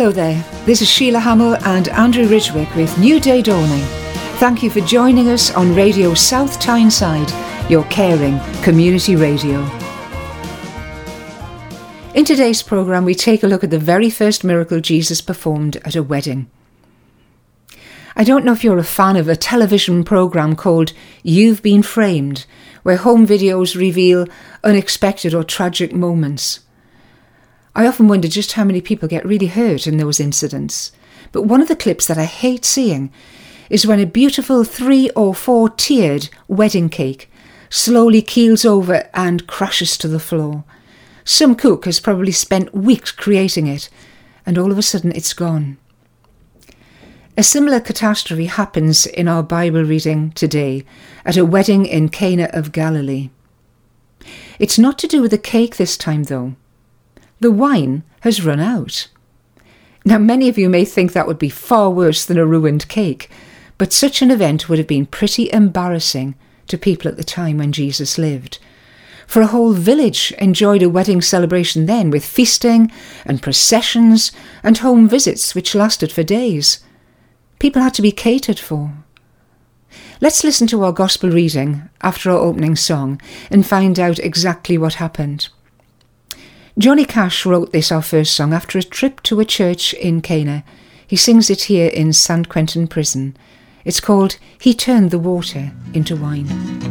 Hello there, this is Sheila Hamill and Andrew Ridgwick with New Day Dawning. Thank you for joining us on Radio South Tyneside, your caring community radio. In today's programme, we take a look at the very first miracle Jesus performed at a wedding. I don't know if you're a fan of a television programme called You've Been Framed, where home videos reveal unexpected or tragic moments. I often wonder just how many people get really hurt in those incidents. But one of the clips that I hate seeing is when a beautiful 3 or 4 tiered wedding cake slowly keels over and crashes to the floor. Some cook has probably spent weeks creating it, and all of a sudden it's gone. A similar catastrophe happens in our Bible reading today at a wedding in Cana of Galilee. It's not to do with the cake this time though. The wine has run out. Now many of you may think that would be far worse than a ruined cake, but such an event would have been pretty embarrassing to people at the time when Jesus lived. For a whole village enjoyed a wedding celebration then with feasting and processions and home visits which lasted for days. People had to be catered for. Let's listen to our gospel reading after our opening song and find out exactly what happened. Johnny Cash wrote this, our first song, after a trip to a church in Cana. He sings it here in San Quentin Prison. It's called He Turned the Water into Wine.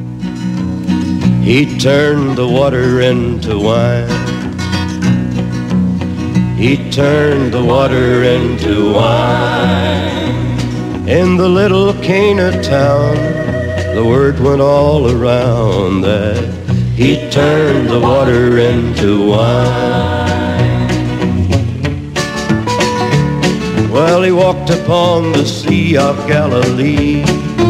He turned the water into wine. He turned the water into wine. In the little Cana town, the word went all around that he turned the water into wine. Well, he walked upon the Sea of Galilee.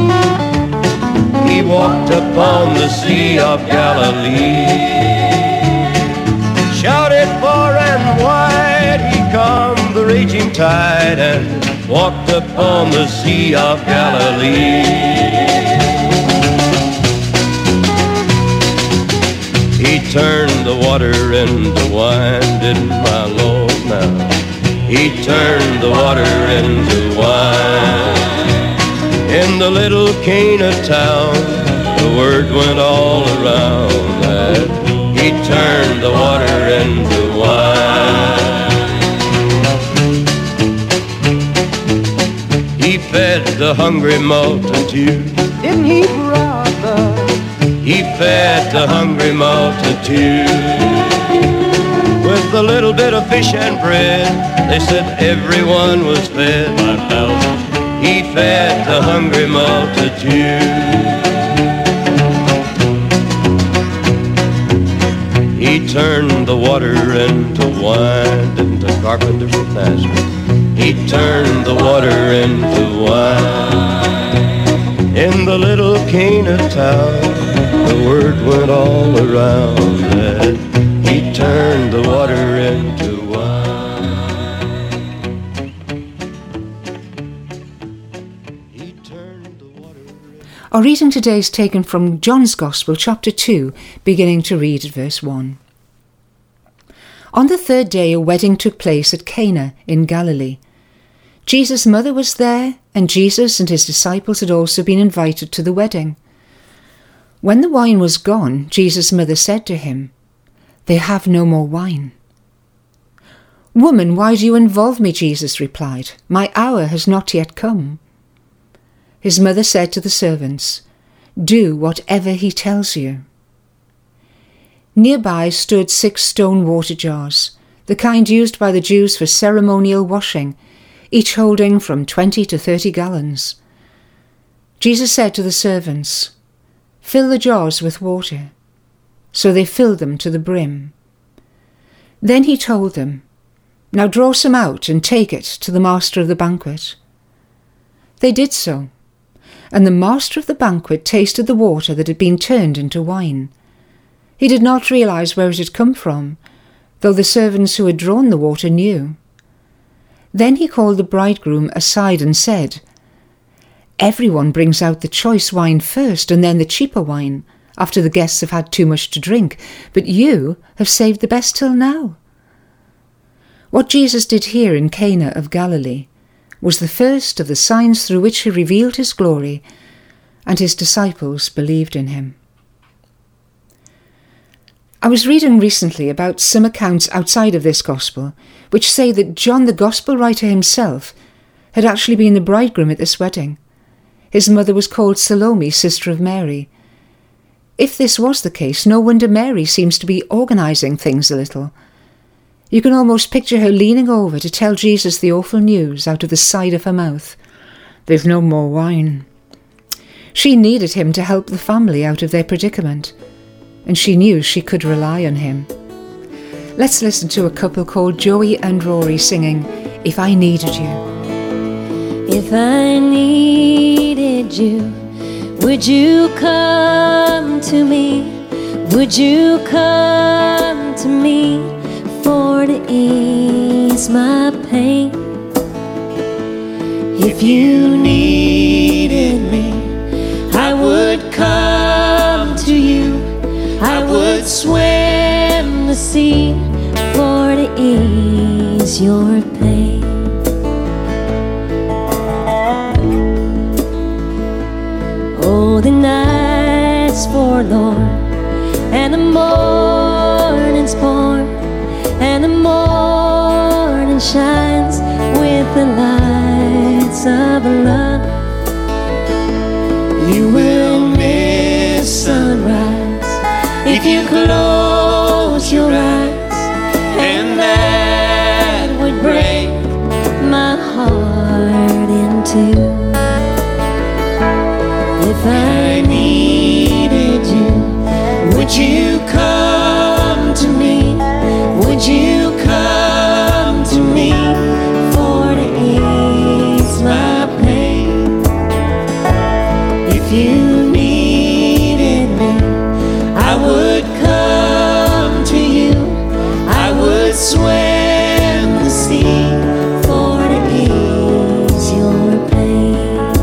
He walked upon the Sea of Galilee. Shouted far and wide, he calmed the raging tide and walked upon the Sea of Galilee. He turned the water into wine, didn't my Lord now? He turned the water into wine. In the little Cana town, the word went all around that he turned the water into wine. He fed the hungry multitude, didn't he, brother? He fed the hungry multitude with a little bit of fish and bread. They said everyone was fed. He fed the hungry multitude. He turned the water into wine, didn't the carpenter from Nazareth? He turned the water into wine. In the little Cana town, the word went all around that he turned the water into wine. He turned the water into... Our reading today is taken from John's Gospel, chapter 2, beginning to read at verse 1. On the third day, a wedding took place at Cana in Galilee. Jesus' mother was there, and Jesus and his disciples had also been invited to the wedding. When the wine was gone, Jesus' mother said to him, "They have no more wine." "Woman, why do you involve me?" Jesus replied. "My hour has not yet come." His mother said to the servants, "Do whatever he tells you." Nearby stood 6 stone water jars, the kind used by the Jews for ceremonial washing, each holding from 20 to 30 gallons. Jesus said to the servants, "Fill the jars with water." So they filled them to the brim. Then he told them, "Now draw some out and take it to the master of the banquet." They did so, and the master of the banquet tasted the water that had been turned into wine. He did not realize where it had come from, though the servants who had drawn the water knew. Then he called the bridegroom aside and said, "Everyone brings out the choice wine first and then the cheaper wine, after the guests have had too much to drink, but you have saved the best till now." What Jesus did here in Cana of Galilee was the first of the signs through which he revealed his glory, and his disciples believed in him. I was reading recently about some accounts outside of this gospel which say that John the gospel writer himself had actually been the bridegroom at this wedding. His mother was called Salome, sister of Mary. If this was the case, no wonder Mary seems to be organising things a little. You can almost picture her leaning over to tell Jesus the awful news out of the side of her mouth. There's no more wine. She needed him to help the family out of their predicament, and she knew she could rely on him. Let's listen to a couple called Joey and Rory singing If I Needed You. If I needed you, would you come to me? Would you come to me for to ease my pain? If you needed me, I would come to you. I would swim the sea for to ease your pain. Oh, the night's forlorn, and the morning's born, and the morning shines with the lights of love. You will miss sunrise if you close your eyes, and that would break my heart in two. If I needed you, would you come to me? Would you come to me for to ease my pain? If you needed me, I would come to you. I would swim the sea for to ease your pain.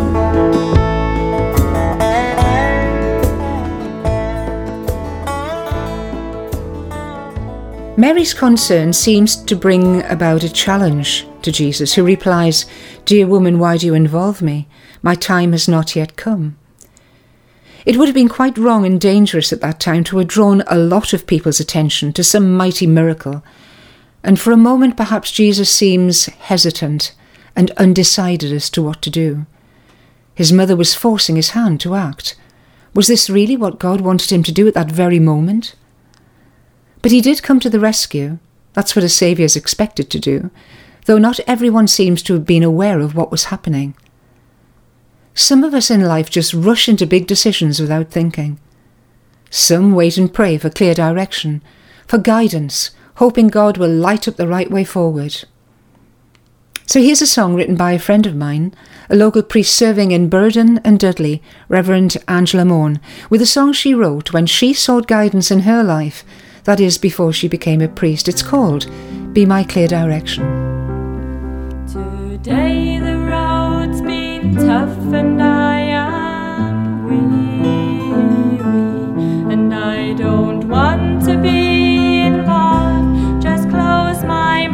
Mary's concern seems to bring about a challenge to Jesus, who replies, "Dear woman, why do you involve me? My time has not yet come." It would have been quite wrong and dangerous at that time to have drawn a lot of people's attention to some mighty miracle, and for a moment perhaps Jesus seems hesitant and undecided as to what to do. His mother was forcing his hand to act. Was this really what God wanted him to do at that very moment? But he did come to the rescue. That's what a saviour is expected to do, though not everyone seems to have been aware of what was happening. Some of us in life just rush into big decisions without thinking. Some wait and pray for clear direction, for guidance, hoping God will light up the right way forward. So here's a song written by a friend of mine, a local priest serving in Burden and Dudley, Reverend Angela Morn, with a song she wrote when she sought guidance in her life, that is, before she became a priest. It's called Be My Clear Direction. Today the road's been tough and I am weary, and I don't want to be involved, just close my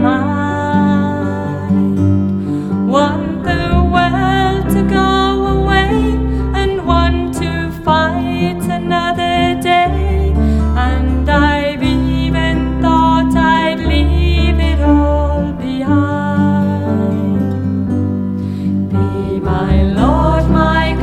mind. Want the world to go away and want to fight another day, and I've even thought I'd leave it all behind. Be my Lord, my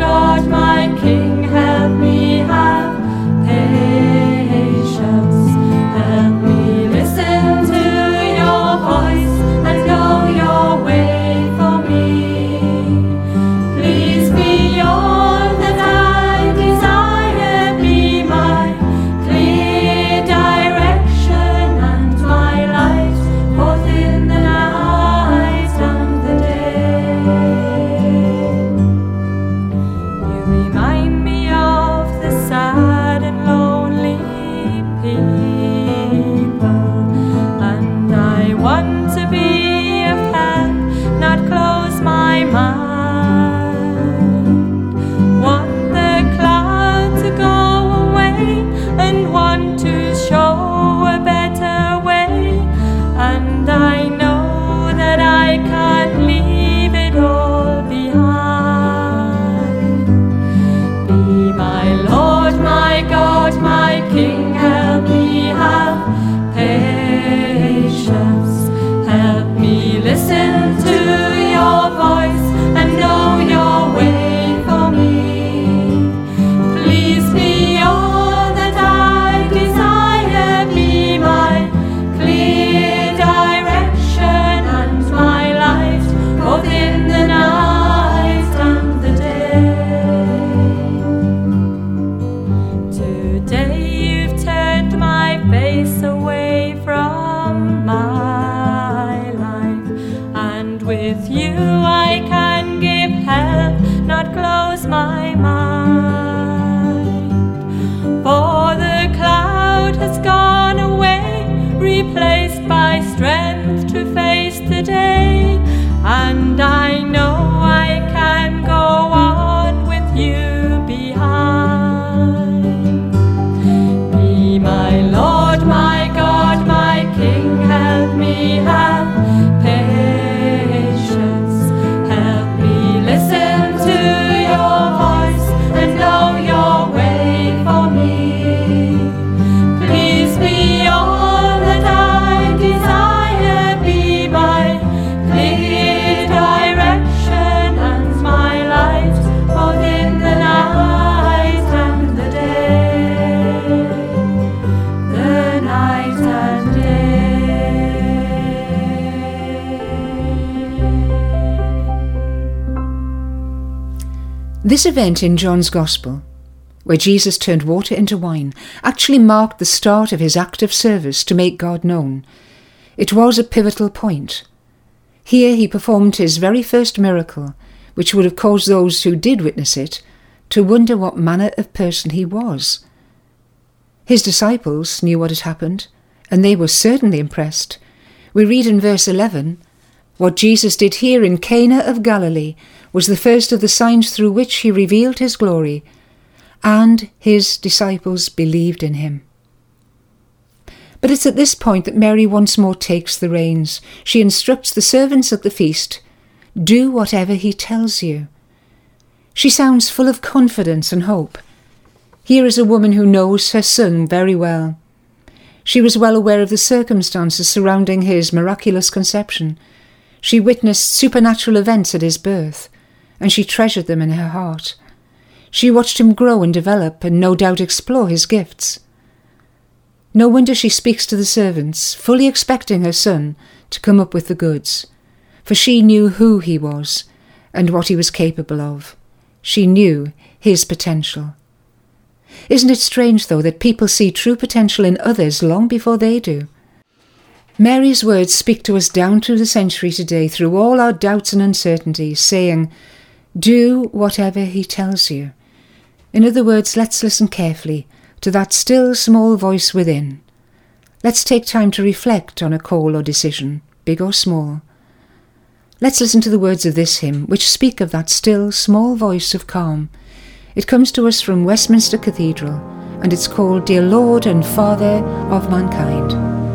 This event in John's Gospel, where Jesus turned water into wine, actually marked the start of his active service to make God known. It was a pivotal point. Here he performed his very first miracle, which would have caused those who did witness it to wonder what manner of person he was. His disciples knew what had happened, and they were certainly impressed. We read in verse 11, "What Jesus did here in Cana of Galilee was the first of the signs through which he revealed his glory, and his disciples believed in him." But it's at this point that Mary once more takes the reins. She instructs the servants at the feast, "Do whatever he tells you." She sounds full of confidence and hope. Here is a woman who knows her son very well. She was well aware of the circumstances surrounding his miraculous conception. She witnessed supernatural events at his birth, and she treasured them in her heart. She watched him grow and develop, and no doubt explore his gifts. No wonder she speaks to the servants, fully expecting her son to come up with the goods, for she knew who he was and what he was capable of. She knew his potential. Isn't it strange, though, that people see true potential in others long before they do? Mary's words speak to us down through the century today, through all our doubts and uncertainties, saying, "Do whatever he tells you." In other words, let's listen carefully to that still small voice within. Let's take time to reflect on a call or decision, big or small. Let's listen to the words of this hymn, which speak of that still small voice of calm. It comes to us from Westminster Cathedral, and it's called "Dear Lord and Father of Mankind."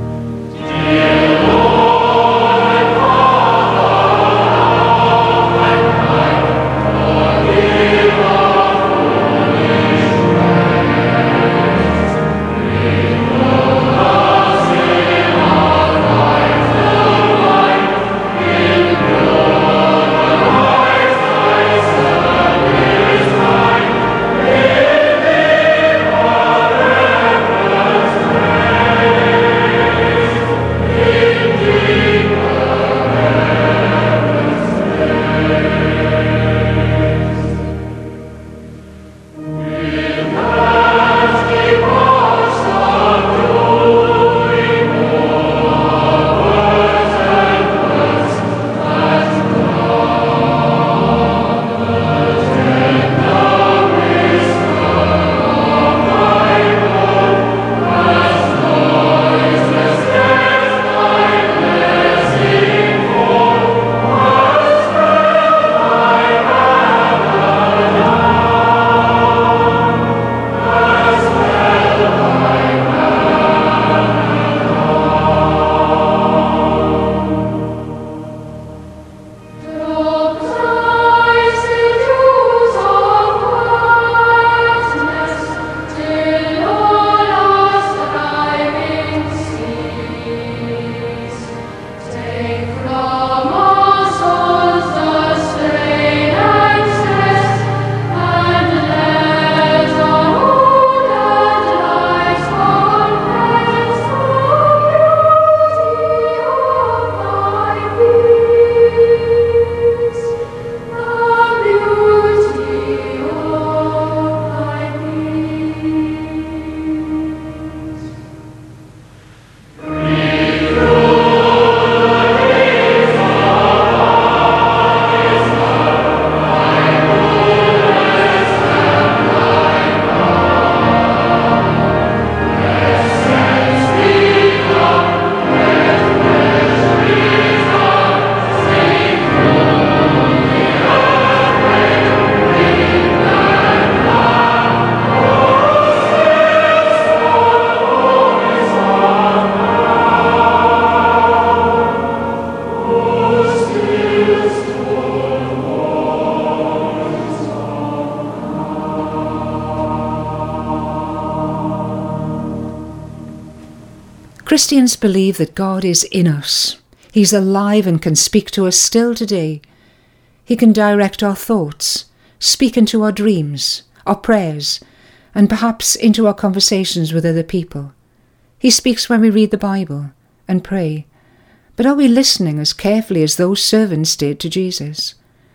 Christians believe that God is in us. He's alive and can speak to us still today. He can direct our thoughts, speak into our dreams, our prayers, and perhaps into our conversations with other people. He speaks when we read the Bible and pray. But are we listening as carefully as those servants did to Jesus?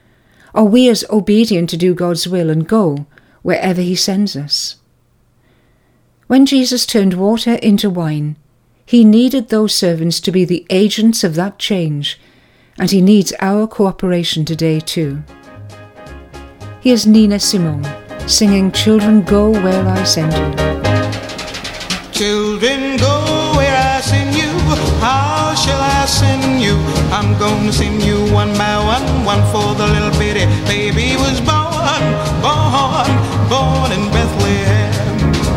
Are we as obedient to do God's will and go wherever he sends us? When Jesus turned water into wine, he needed those servants to be the agents of that change, and he needs our cooperation today too. Here's Nina Simone singing Children Go Where I Send You. Children, go where I send you. How shall I send you? I'm gonna send you one by one. One for the little bitty baby was born in Bethlehem.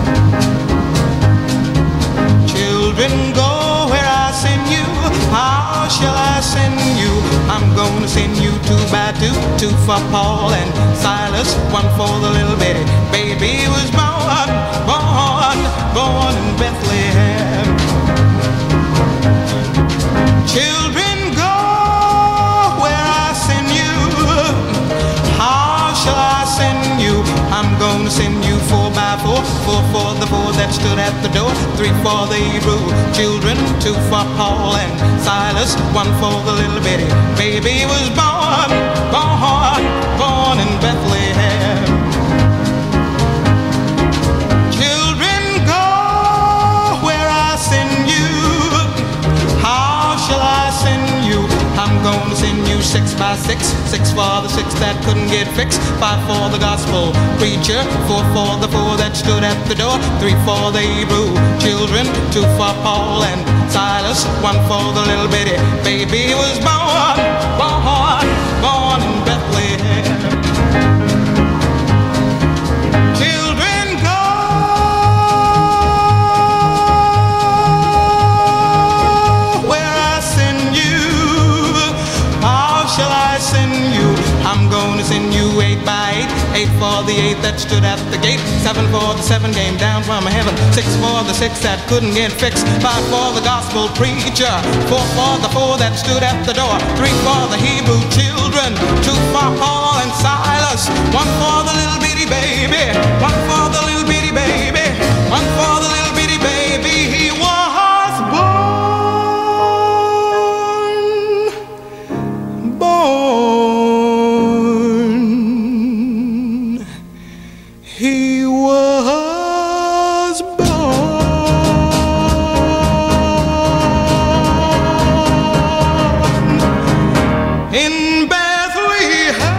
Children, go where I send you. How shall I send you? I'm gonna send you two by two. Two for Paul and Silas. One for the little bitty baby was born in Bethlehem. Children, go where I send you. How shall I send you? I'm gonna send you 4 by 4. 4 for the 4 that stood at the door. 3 for the Hebrew children. 2 for Paul and Silas. 1 for the little bitty baby was born in Bethlehem. Children, go where I send you. How shall I send you? I'm gonna send you 6 by 6. 6 for the 6 that couldn't get fixed. 5 for the gospel preacher. 4 for the 4 that stood at the door. 3 for the Hebrew children. 2 for Paul and Silas. 1 for the little bitty baby was born in Bethlehem. Children, go where I send you. How shall I send you? I'm gonna send you 8 by 8. 8 for the 8 that stood at the gate. 7 for the 7 came down from heaven. 6 for the 6 that couldn't get fixed. 5 for the gospel preacher. 4 for the 4 that stood at the door. 3 for the Hebrew children. 2 for Paul and Silas. 1 for the little bitty baby. 1 for the little bitty baby. 1 for the little bitty baby. He was born. He was born in Bethlehem.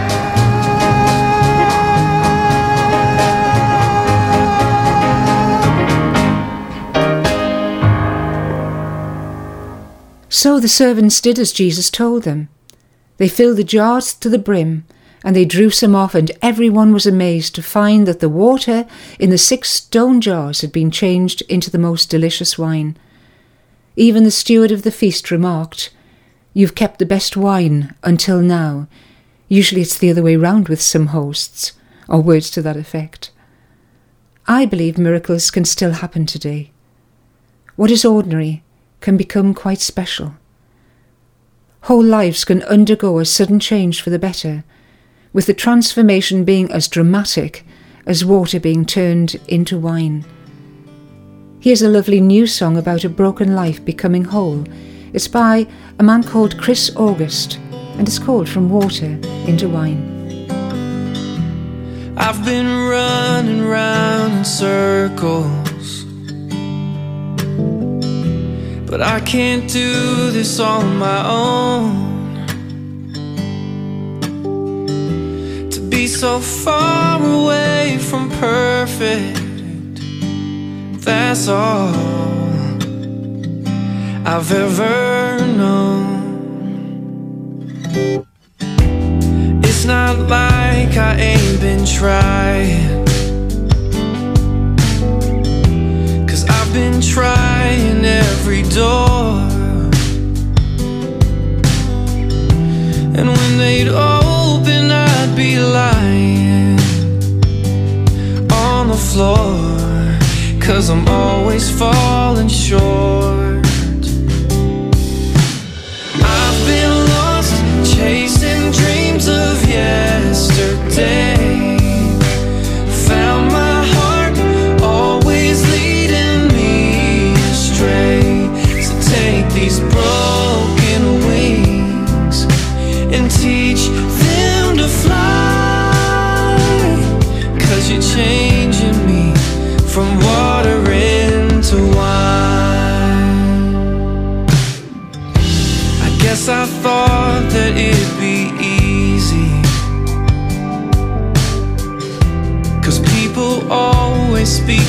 So the servants did as Jesus told them. They filled the jars to the brim, and they drew some off, and everyone was amazed to find that the water in the 6 stone jars had been changed into the most delicious wine. Even the steward of the feast remarked, "You've kept the best wine until now." Usually it's the other way round with some hosts, or words to that effect. I believe miracles can still happen today. What is ordinary can become quite special. Whole lives can undergo a sudden change for the better, with the transformation being as dramatic as water being turned into wine. Here's a lovely new song about a broken life becoming whole. It's by a man called Chris August, and it's called From Water into Wine. I've been running round in circles, but I can't do this on my own. To be so far away from perfect, that's all I've ever known. It's not like I ain't been trying, 'cause I've been trying every door. And when they'd open, I'd be lying on the floor, 'cause I'm always falling short. I've been lost, chasing dreams of yesterday. Found my heart, always leading me astray. So take these broken wings and teach them to fly.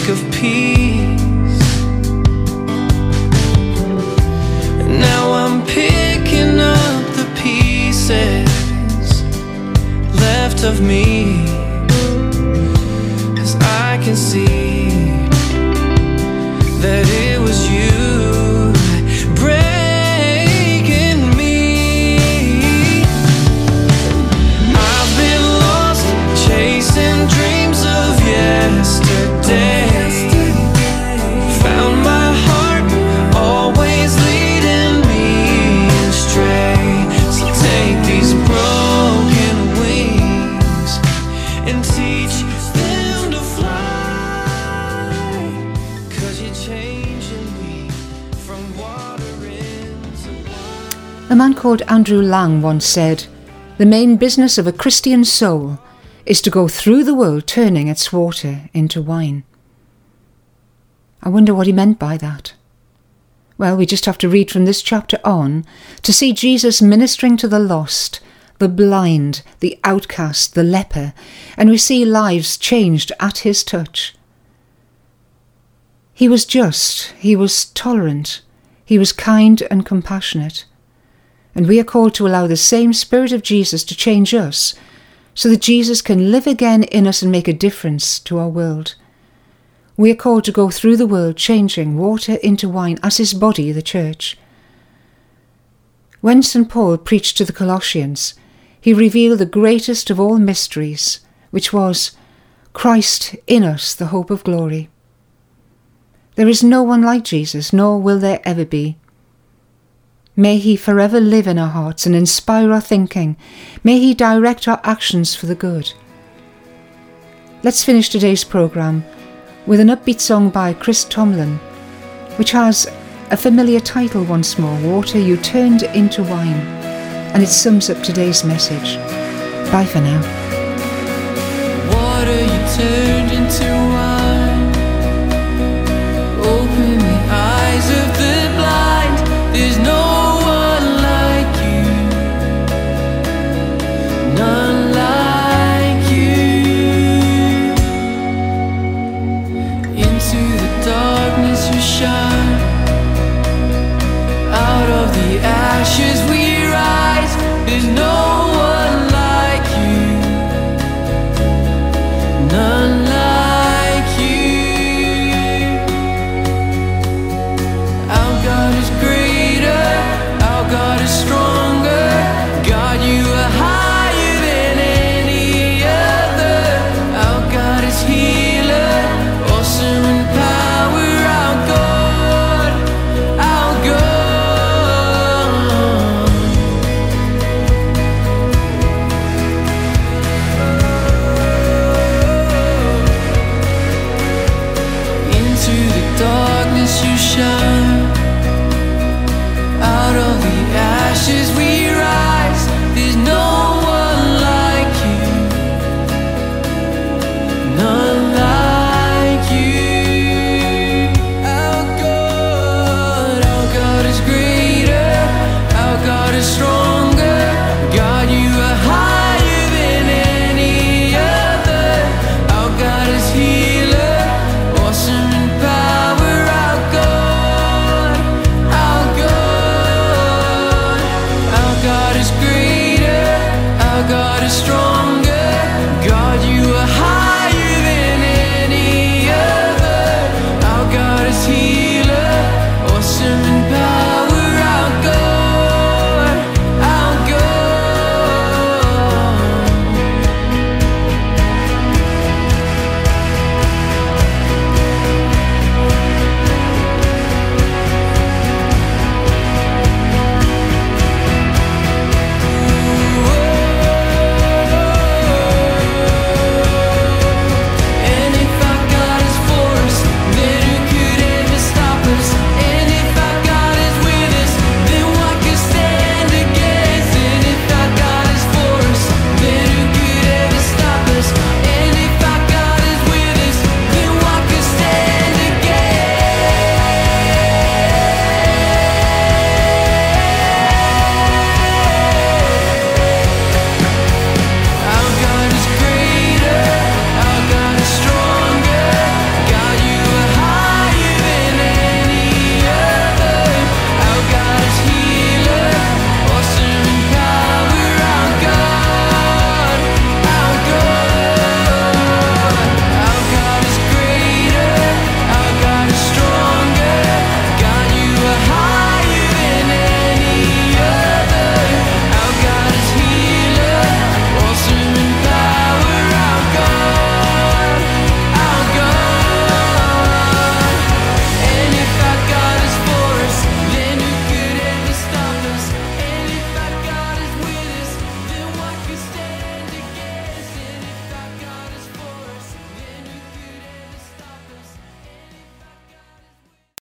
risk of peace. And now I'm picking up the pieces left of me, 'cause I can see that it was you breaking me. I've been lost chasing dreams of yesterday. Found my heart always leading me astray. So take these broken wings and teach them to fly, 'cause you're changing me from water into wine. A man called Andrew Lang once said, "The main business of a Christian soul is to go through the world turning its water into wine." I wonder what he meant by that. Well, we just have to read from this chapter on to see Jesus ministering to the lost, the blind, the outcast, the leper, and we see lives changed at his touch. He was just, he was tolerant, he was kind and compassionate. And we are called to allow the same Spirit of Jesus to change us so that Jesus can live again in us and make a difference to our world. We are called to go through the world changing water into wine as his body, the church. When St. Paul preached to the Colossians, he revealed the greatest of all mysteries, which was Christ in us, the hope of glory. There is no one like Jesus, nor will there ever be. May he forever live in our hearts and inspire our thinking. May he direct our actions for the good. Let's finish today's programme with an upbeat song by Chris Tomlin, which has a familiar title once more, Water You Turned Into Wine, and it sums up today's message. Bye for now. Water you turned into wine. Open the eyes of the blind. There's no one like you. None like you. Into the darkness you shine. Out of the ashes we rise. There's no one like you. None like you. Our God is greater, our God is stronger. God, you are higher than any other. Our God is healer, awesome in power. Our God, our God. Into the darkness you shine.